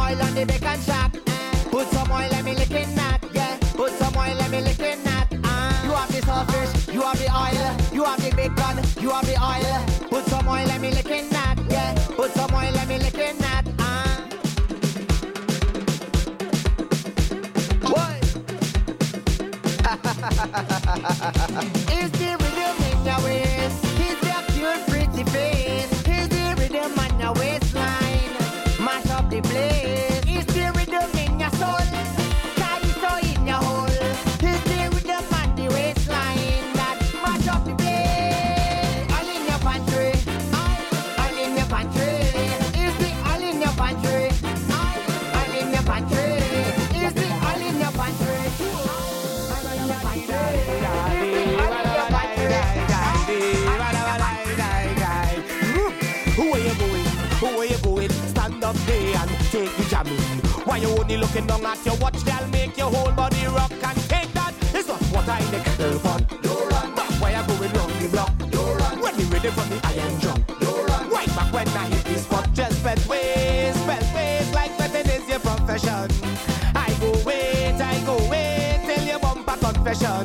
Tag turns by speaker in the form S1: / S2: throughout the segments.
S1: oil on the bacon shack. Put some oil, let me lick in that. Yeah, put some oil, let me lick in that. You have the saltfish, you have the oil, you have the bacon, you have the oil. Put some oil, let me lick in that. Yeah, put some oil, let me lick in that. Boy. Is the rhythm in your waist? Is your cute pretty face? Is the rhythm on your waistline? Mash up the place. Is the rhythm in your soul? Carry so in your hole. Is the rhythm on the waistline that mash up the place? All in your pantry. All in your pantry. Is the all in your pantry? All in your pantry. Is the all in your pantry? All in your pantry.
S2: Who are you going? Who are you going? Stand up there and take the jamming. Why you only looking down at your watch? They'll make your whole body rock and take that. It's not what I in the kettle pot. Don't run back. Why you going round the block? Don't run. When you ready from the iron drum. Don't run. Right back when I hit this spot. Just bend ways like betting is your profession. I go wait till you bump a confession.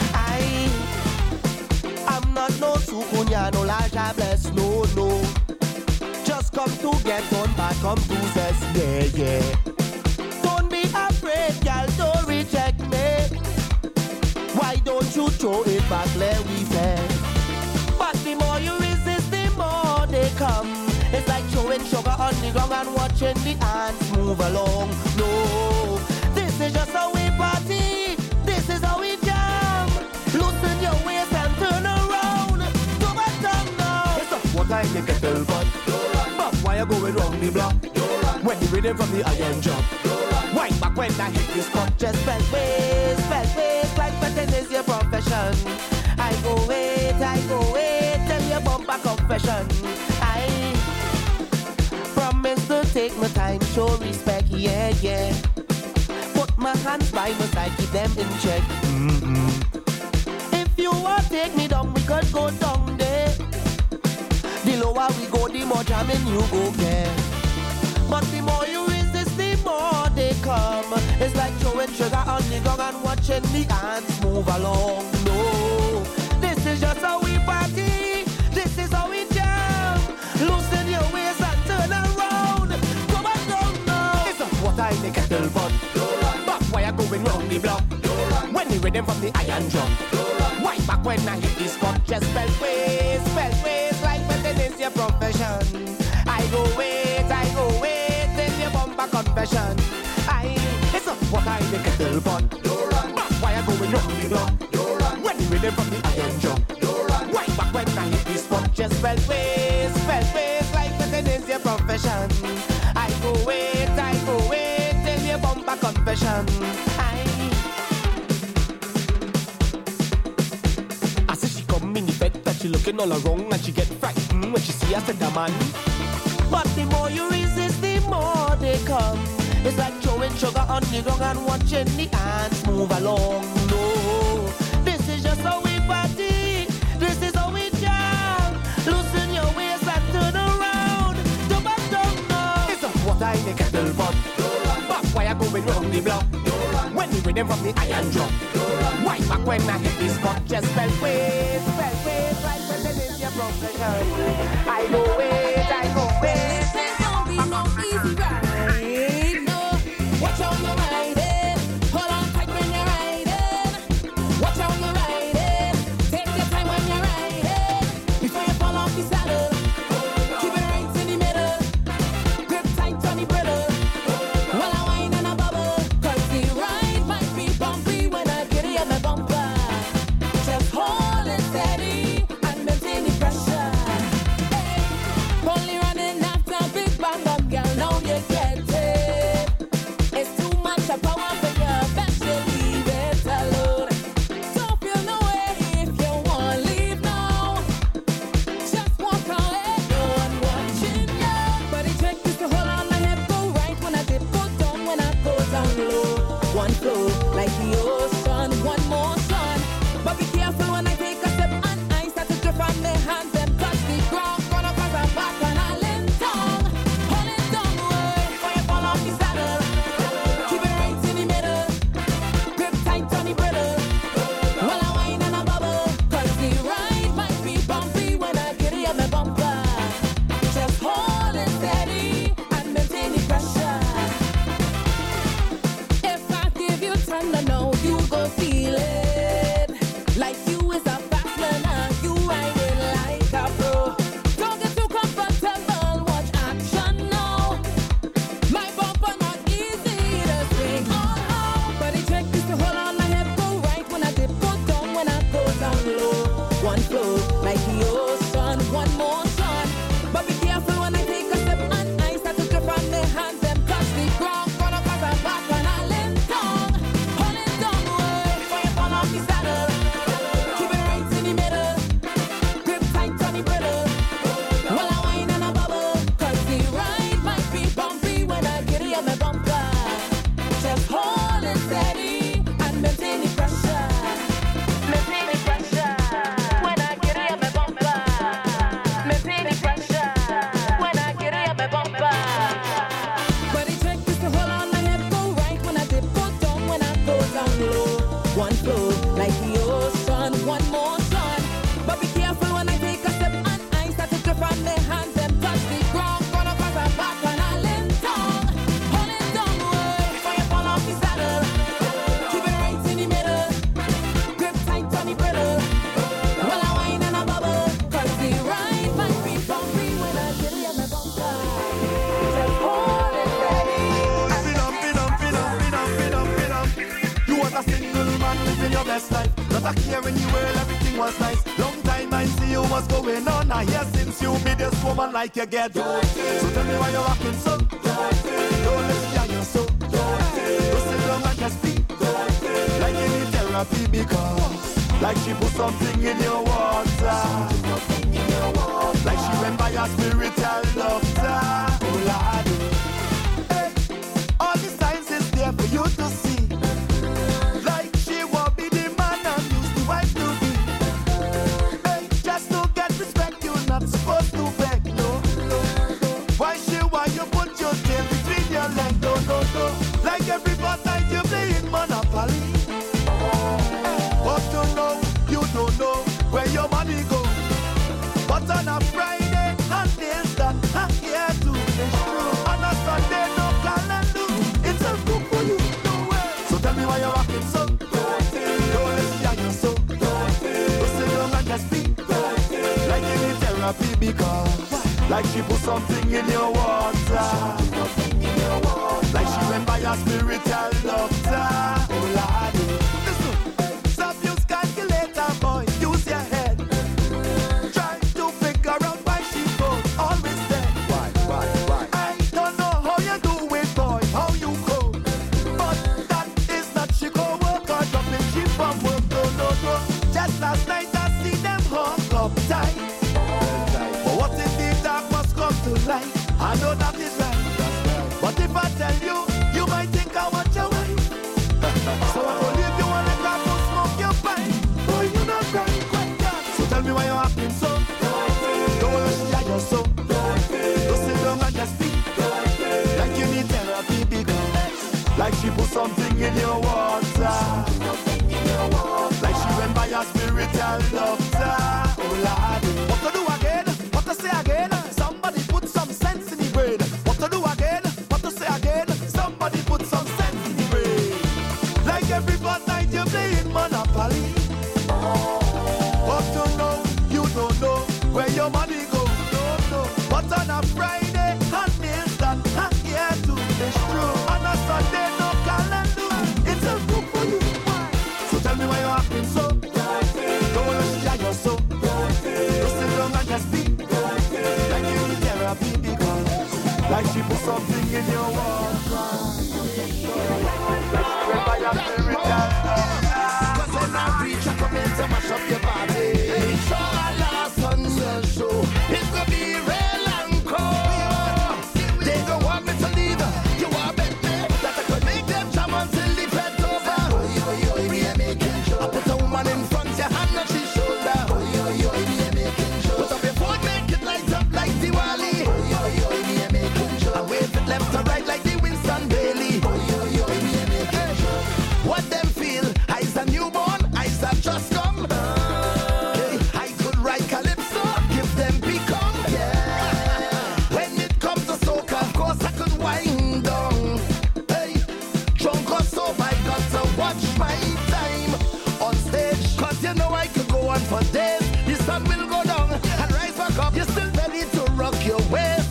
S2: I'm not no sukunya, no large bless, no. Just come to get on back, come to this, yeah. Don't be afraid, girl, don't reject me. Why don't you throw it back, let we say. But the more you resist, the more they come. It's like throwing sugar on the ground and watching the ants move along. No, this is just how we party. This is how we jam. Loosen your waist and turn around. Do my tongue now. It's not what I think kettle pot. But why you going round the block? When you reading from the iron drum. Right back when I hit this spot. Just bend waist like betting is your profession. I go wait till you bump a confession. I promise to take my time, show respect, yeah. Put my hands by my side, keep them in check. If you want take me down, we could go down there. The lower we go, the more jamming you go get. But the more you resist, the more they come. It's like throwing sugar on the gong and watching the ants move along. No, this is just how we party. This is how we jam. Loosen your waist and turn around. Come on down now. It's not what I make a kettle pot. But why you going round the block? When you rhythm from the iron drum. Right back when I hit this spot. Just spell waist like betting is your profession. I go wait till you bump a confession. It's not what I make a kettle pot. But why you going round the block? When you rhythm from the iron drum. Right back when I hit this spot. Just spell waist like betting is your profession. I go wait till you bump a confession. I see she come in the bed that she looking all around and she get frightened when she see us in the man. But the more you resist, the more they come. It's like throwing sugar on the ground and watching the ants move along. No, this is just how we party. This is how we jam. Loosen your waist and turn around. Jump and down now. It's not what I make a kettle pot. But why you going round the block? When you rhythm from the iron drum. Right back when I hit this spot. Just spell waist like when it is your profession. I go wait.
S3: There's gonna be no easy ride. No, watch out you're riding. Hold on tight when you're riding. Watch out you're riding. Take your time when you're riding. Before you fall off the saddle. Keep it right in the middle. Grip tight on the bridle. While I whine and I bubble. 'Cause the ride might be bumpy when I get it in the bumper. Just hold it steady and maintain the pressure. Hey.
S4: best life. Not a care in the world, everything was nice. Long time I see you was going on. I hear since you meet this woman like you get. So tell me why you're acting so. Don't listen to your soul. Don't sit down and just speak. Like you need therapy because like she put something in your water. Like she went by your spiritual doctor. Oh Lord, hey, all the signs is there for you to see. Like she won't be the man I'm used to wife to be. Hey, just to get respect, you're not supposed to beg, no. Why you put your tail between your legs, no. Like every night you playing Monopoly. But you don't know where your money goes. But on a Friday, and days that I'm here to is true. On a Sunday, no calendar. It's a good for you, no way. So tell me why you're acting so. Don't listen to your soul. Don't sit down and just speak. Like you need therapy because like she put something in your water. Like she went by your spiritual doctor. Oh Lord, listen. Stop use calculator, boy. Use your head. Try to figure out why she goes always dead. Why? I don't know how you do it, boy. How you go? But that is not she go work or dropping she from work. No. Just last night I see them hung up tight. But what if the dark must come to light? I know that is right. But if I tell you, you might think I want your wife. So I will leave you on the top to smoke your pipe. Boy, you're not right, quite God. So tell me why you're acting so. Don't listen to your soul. Don't sit down and just speak. Like you need therapy because like she put something in your water. Like she went by your spiritual doctor. Oh Lord, what to do again? What to say again? Somebody put some sense in the brain. What to do again? What to say again? Somebody put some sense in the brain. Like every night you're playing Monopoly. But you don't know where your money goes. No. But on a Friday, and days that I'm here to is true. On a Sunday, no calendar. It's a group for you. So tell me why you're acting so. Don't listen to your soul. Don't sit down and just speak. Like you need therapy because like she put something in your water. Like she went by your spiritual doctor. Cause when I reach, I come in to mash up your body. It's all last Sunday show. It's gonna be real and cold. They don't want me to leave. You are bet me that I could make them jam until the fed's over. We are making sure. I put a woman in front, your hand on his shoulder. We are making sure. Put up your phone, make it light up like Diwali. We are making sure. I wave it left to right like the Winston Bailey. We are making sure. What them feel? I's a newborn, I's a just come. Hey, I could write calypso, give them become. Yeah. When it comes to soca, of course I could wind down. Hey, drunk or sober, I got to watch my time on stage. Cause you know I could go on for days. The sun will go down and rise back up. You're still ready to rock your waist.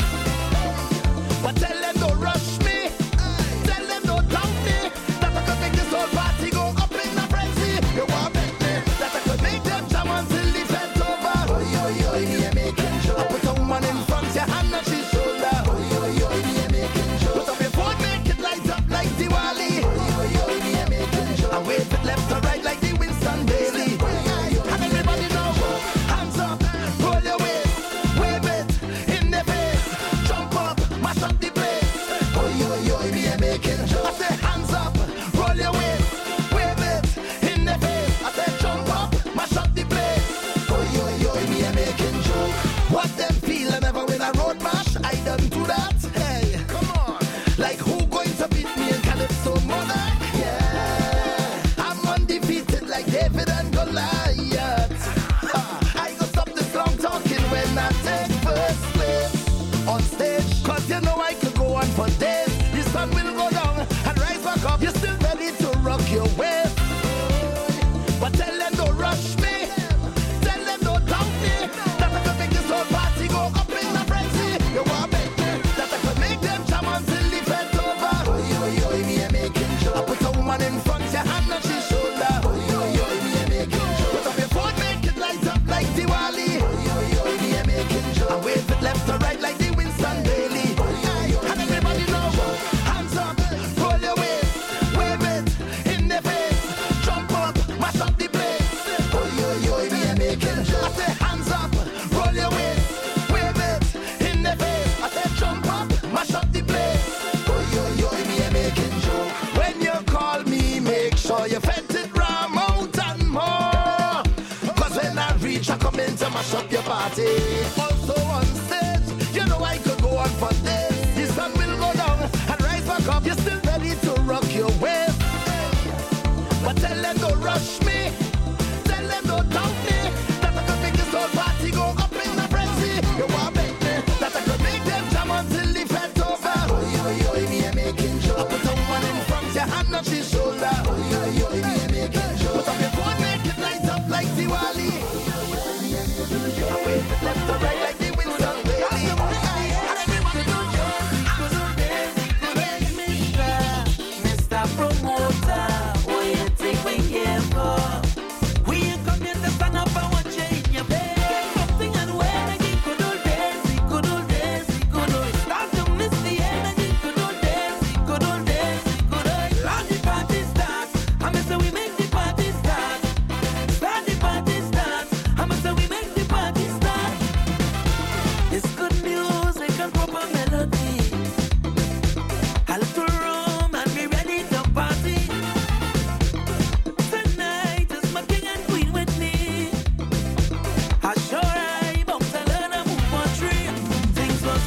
S4: But tell them don't rush me. Tell them don't doubt me. That I could make this whole party go up in a frenzy. You want bet me that I could make them jam until the fed's over. We are making sure. I put a woman in front, your hand on his shoulder. We are making sure. Put up your phone, make it light up like Diwali. We are making sure. I wave it left to right like the Winston Bailey. And everybody know, hands up, roll your waist, wave it in the face, jump up, mash up the place. We are making sure. I say hands up, roll your waist, wave it in the face. I say jump up, mash up the place. We are making sure. What them feel, I never win a road mash. I done do that. Hey, come on. Like who going to beat me in Calypso mother? Yeah, I'm undefeated like David and Goliath. I go stop this long talking when I take first place on stage. Cause you know I could go on for days. The sun will go down and up, you're still ready to rock your waist. But tell them don't rush me, tell them don't doubt me. That I could make this whole party go up in the frenzy. You want make me, that I could make them jam until the fed over. Oi, me a making sure. I put someone in front, your hand on his shoulder. Oi, me a making sure. Put up your phone, make it light up like Diwali. I wait for left to right like the Winston Bailey. And everyone do
S2: Mr. Promoter, what you think we here for? We ain't come here to stand up and watch you in your bed. Get something and wear again, good old days, good old days, good old. Start to miss the energy, good old days, good old days, good old. Start the party start, I say we make the party start. Start the party start, I say we make the party start. It's good music and proper melody. A little rum and be ready to party. Tonight is my king and queen with me. I sure I bound to learn a move on tree. Things were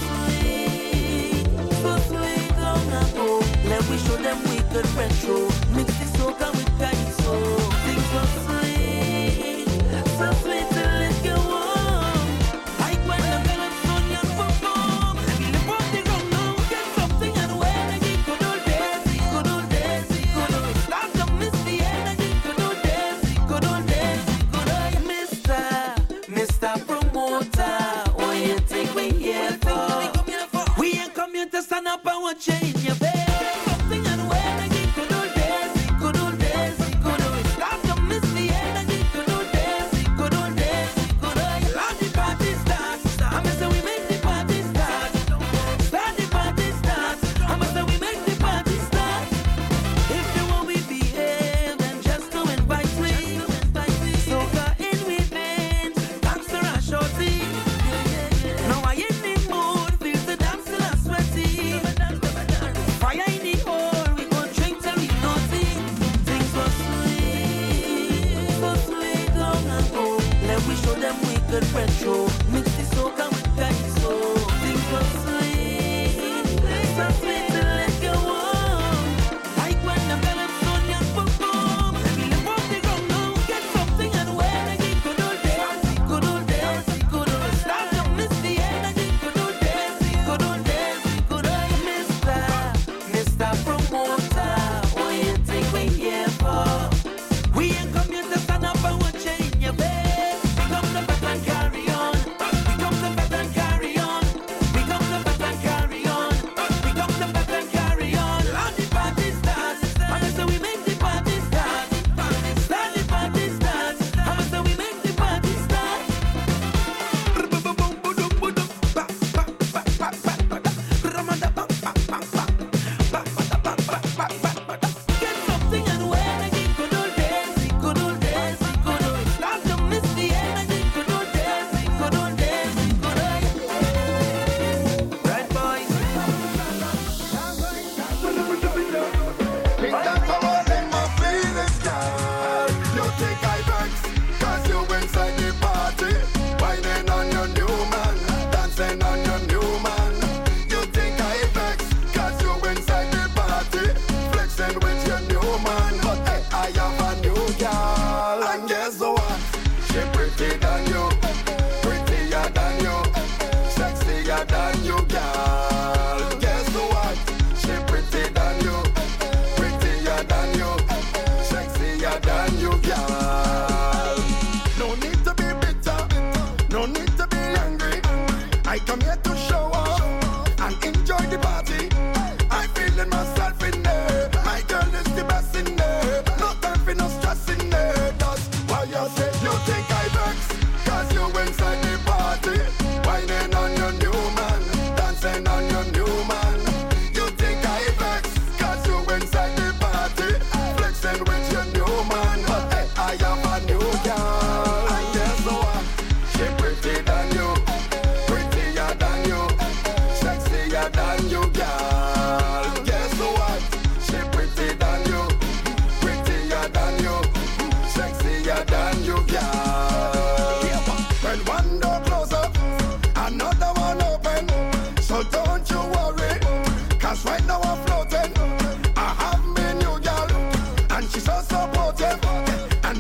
S2: sweet long ago. Let we show them we could retro. Mix the soca with calypso. Things were sweet, so sweet till it get warm. Like when the Calypsonians perform. Let me lift up the ground now, get something and wear again. Good old days, good old days, good old. Start to miss the energy. Good old days, good old days, good old. Mr. Promoter, what you think we here for? We ain't come here to stand up and watch you in your bed. Something and wear again. Good old days, good old days, good old. Start to miss the energy. Good old days, good old days, good old. Let the party start. I say we make the party start. Start the party start. I say we make the party start. If you want we behave, then just to invite me. Soca in with veins, thanks to our shorty. Now I in the mood, feel the dance till I'm sweaty. Fire in the hole, we gon' drink till we naughty. Things were sweet, so sweet long ago. Let we show them we could retro. Mix the soca with calypso. Things were sweet, so sweet till it get warm. Like when the Calypsonians perform. Let me lift up the ground now, get something and wear again. Good old days, good old days, good old. Start to miss the energy. Good old days, good old days, good old. Mr. Promoter, what you think we here for? We ain't come here to stand up and watch you in your bed. Come the back and carry on.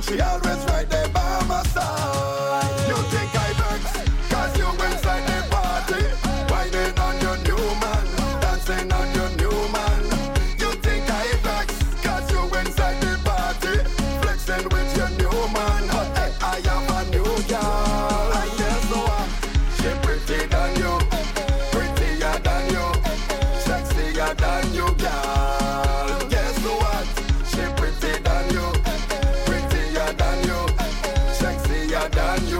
S4: she always right there by my side. You think I vex, cause you inside the party, whining on your new man, dancing on your new man. You think I vex, cause you inside the party, flexing with your new man. But hey, I am a new girl. I guess so she pretty than you, prettier than you, sexier than you, girl. Guess what? She pretty than you, prettier than you, sexier than you,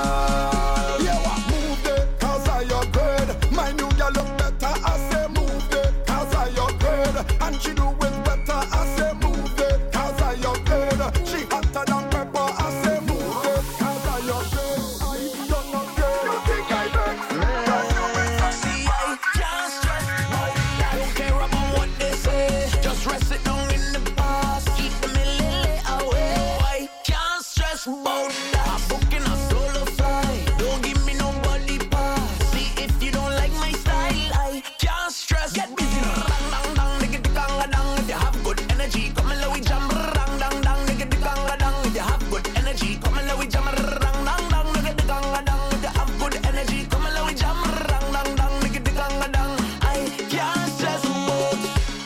S4: girl. Yeah, what? Move it, cause I upgrade. My new girl look better, I say move it, cause I upgrade. And she do it better, I say move it, cause I upgrade. She hotter than pepper, I say move it, cause I upgrade. I don't upgrade. You think I vex? Cause you will
S2: See, I can't stress about it. I don't care about what they say. Just rest it down in the past. Keep them a little away. I can't stress about that. I'm booking a solo flight. Don't give me nobody pass. See, if you don't like my style, I can't stress. Get busy. Rang, dang, dang, nigga, the ganga, dang. If you have good energy, come and let we jam. Rang, dang, dang, nigga, the ganga, dang. If you have good energy, come and let we jam. Rang, dang, dang, nigga, the ganga, dang. If you have good energy, come and let we jam. Rang, dang, dang, nigga, the ganga, dang. I can't stress about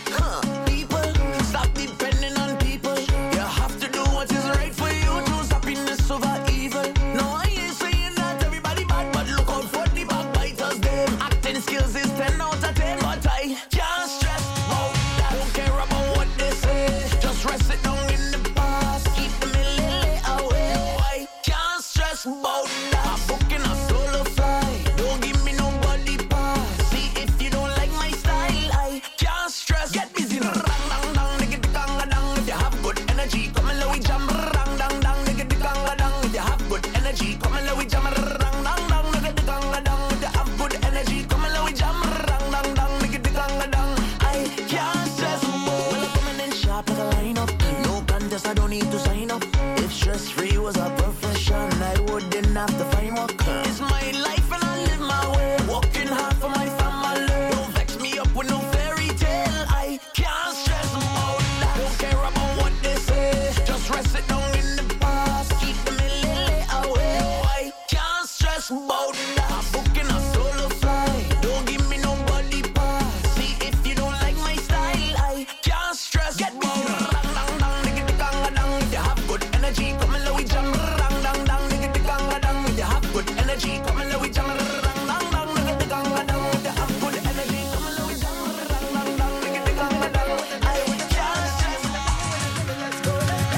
S2: people. Stop depending on people. You have to do what is right for you. Choose happiness over evil. No, I ain't saying that everybody bad, but look out for the backbiters. Them acting skills is 10 out of 10, but I can't stress about that. Don't care about what they say. Just rest it down in the past. Keep them a little away. I can't stress about that. I'm booking a solo flight. Don't give me nobody pass. See, if you don't like my style, I can't stress. Get busy. Rang, dang, dang, nigga, the ganga, dang. If you have good energy, come and let we jam. Rang, dang, dang, nigga, the ganga, dang. If you have good energy, come and let we jam. Rang, dang, dang, nigga, the ganga, dang. If you have good energy, come and let we jam. Rang, dang, dang, nigga, the ganga, dang. I can't stress about. Well, I'm coming in sharp like a lineup. No contest, I don't need to sign up. If stress-free was a profession, I wouldn't have to find work. It's my life and I live my way. Working hard for my family. Don't vex me up with no fairy tale. I can't stress about that. Don't care about what they say. Just rest it down in the past. Keep them a little away. I can't stress about that. I'm booking a solo flight. Don't give me nobody pass. See, if you don't like my style, I can't stress. Get me. Rang, dang, dang, nigga, the ganga, dang. If you have good energy, come and let we jam. Rang, dang, dang, nigga, the ganga, dang. If you have good energy, come and let we jam. Rang, dang, dang, nigga, the ganga, dang. If you have good energy, come and let we jam. Rang, dang, dang, nigga, the ganga, dang. I can't stress. Let's go.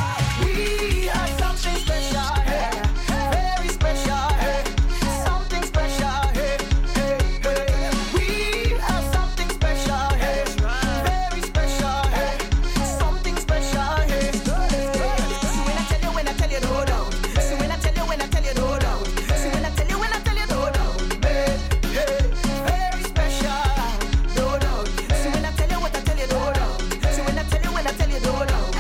S1: We are something special, hey, very special, hey, something special, hey, hey, hey. We are something special, hey, very special, hey, something special, hey. See when I tell you, no doubt. See when I tell you, no doubt. See when I tell you, no doubt. Hey, hey, very special, no doubt. See when I tell you, no doubt. See when I tell you, no doubt.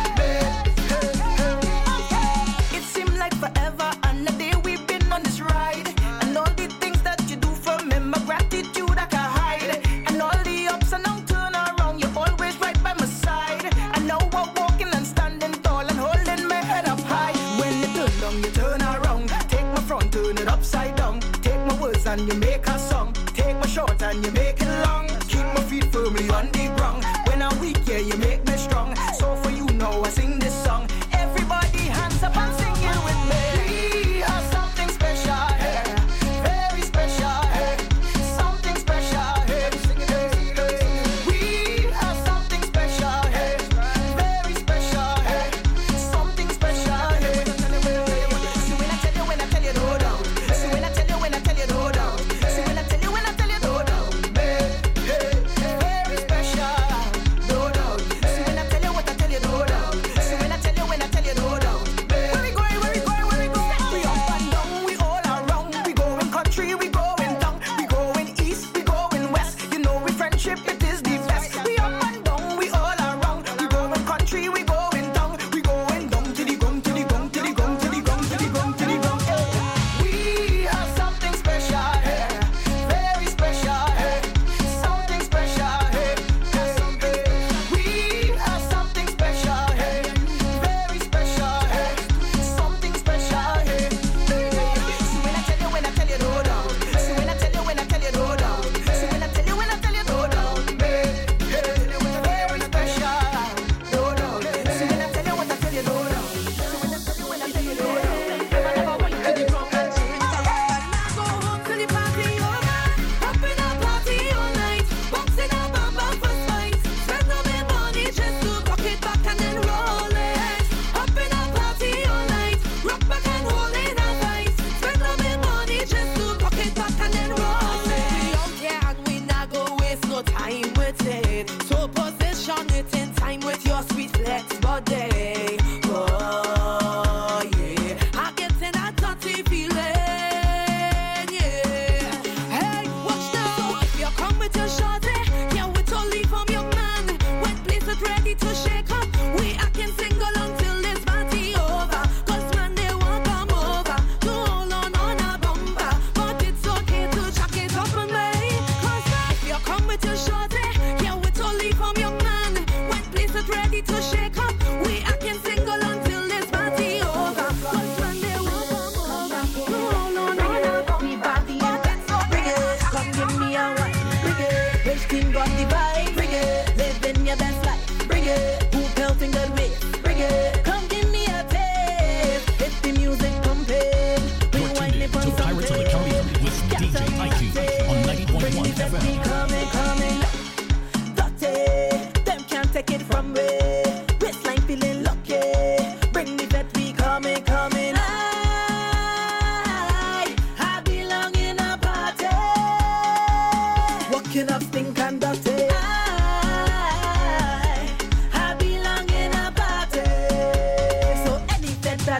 S1: It seemed like forever and a day we've been on this ride. And all the things that you do for me, my gratitude I can't hide. And all the ups and downs turn around, you're always right by my side. And now I'm walking and standing tall and holding my head up high. When you turn down, you turn around. Take my front, turn it upside down. Take my words and you make a song. Take my short and you make it long. Keep my feet firmly on the ground. When I'm weak, yeah, you make me strong. So for you now, I sing this song. Everybody hands up and sing it with me. We are something special, hey, very special, hey, something special, hey, hey. We are something special, hey, very special, hey, something special, hey. See when I tell you, no doubt. See when I tell you, no doubt. See when I tell you, no doubt.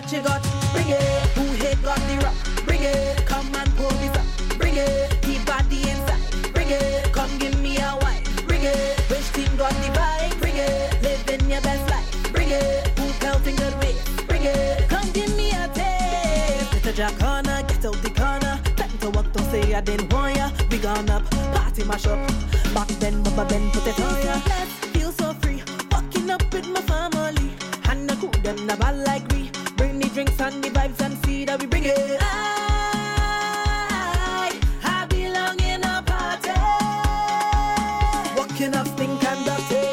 S3: that you got, bring it. Who hate got the rock, bring it. Come and pull this up, bring it. Deep body inside, bring it. Come give me a wine, bring it. Which team got the vibe, bring it. Living your best life, bring it. Who pelting good ways, bring it. Come give me a taste. Mr. Jack Corner, get out the corner. Time to walk, don't say I didn't want ya. Big on up, party mash up. Back then, Baba Ben, put it on ya. Let's feel so free, walking up with my family. And the crew, them the ball like we. Bring the drinks and the vibes and see that we bring it. I belong in a party. Walking up, stink and dirty.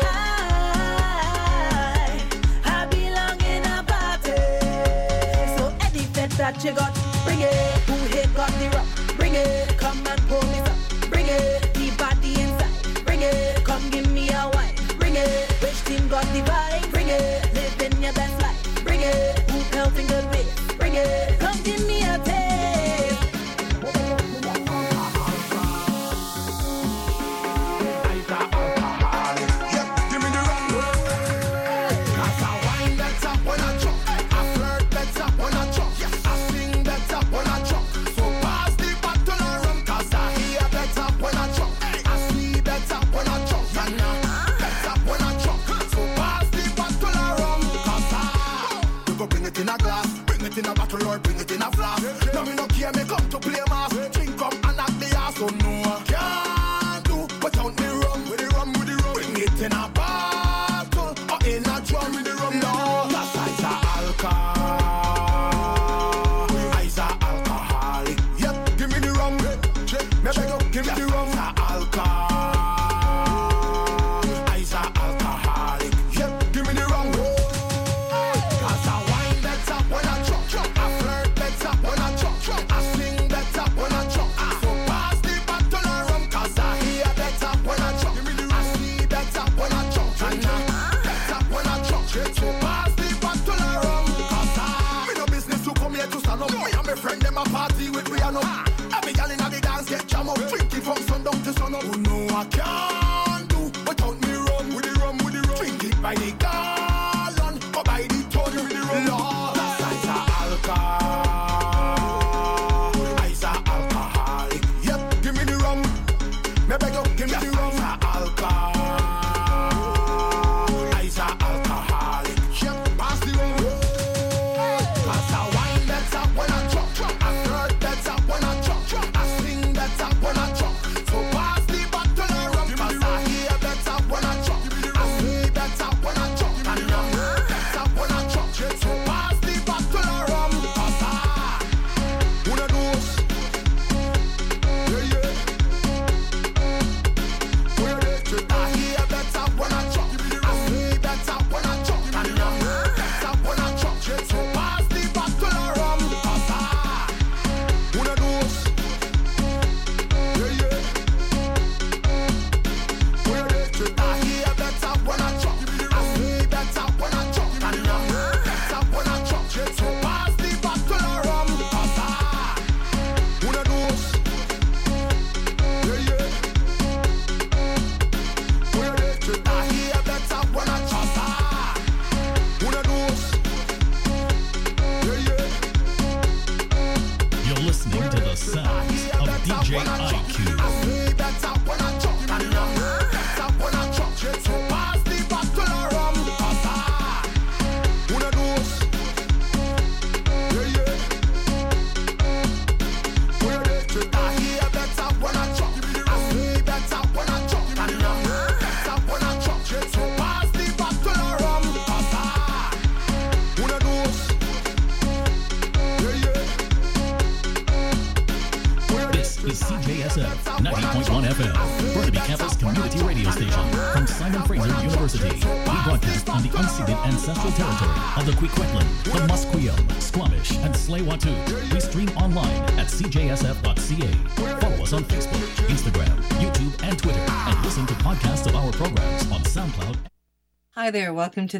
S3: I belong in a party. So any fet that you got, bring it. Who hate got the rock, bring it. Come and pull me up, bring it. Deep body inside, bring it. Come give me a wine, bring it. Which team got the vibe, bring it. Living your best life, bring it. Who pelting good ways, bring it. Come give me a taste.
S4: In a glass, bring it in a bottle or bring it in a flask. No, me no care, me come to play mass. Drink up and knock the ass, so no I can't do without me rum. With the rum, with the rum. Bring it in a bottle or in a drum with the rum. No, that's ice alcohol. Ice alcoholic. Yep, give me the rum. Me beg you, give me the rum. Alcohol. Ice alcoholic. Yep, give me the rum. Friend them a party with Rihanna. Every girl inna the dance get jam up. Drinking from sundown to sun up. Oh no, I can't do without me rum. With the rum, with the rum. Drink it by the gallon or by the ton with the rum. Lord, that's ice alcohol. Ice alcoholic. Yep, give me the rum. Me beg you, give me the rum. Alcohol. Ice alcoholic. Yep, pass the rum. Pass the wine that's up when I drop. I heard that's up when I drop. I sing that's up when I drop. So pass the bottle of rum. Cause I hear that's up when I drop. I see that's up when I drop. And that's up when I drop. So pass the bottle of rum. Cause I wanna do us. Yeah, yeah. Where they I hear that's up when I drop. I see that's up when I drop. And that's up when I drop. So pass the bottle of rum. Cause I wanna do us. Yeah, yeah. Where they I hear that's up when I drop. I see that's up when I drop. And that's up when I drop. So pass the bottle of rum. Cause I wanna do us. Yeah, yeah. Where they I hear that's up when I drop. Wanna do us. Yeah, yeah.
S5: You're listening to the sounds of DJ IQ.
S4: That's up when I drop. That's up when I drop. So pass the bottle of rum. Cause I wanna do us. Yeah, yeah. Where they I hear that's up when I drop. I see that's up when I drop. That's up when I drop. So pass the bottle of rum. Cause I wanna do us. Yeah, yeah.
S5: This is CJSF 90.1 FM, Burnaby Campus Community Radio Station from Simon Fraser University. We broadcast on the unceded ancestral territory of the Kwikwetlan, the Musqueam, Squamish, and Tsleil-Waututh. We stream online at cjsf.ca. Follow us on Facebook, Instagram, YouTube, and Twitter, and listen to podcasts of our programs on SoundCloud.
S6: Hi there, welcome to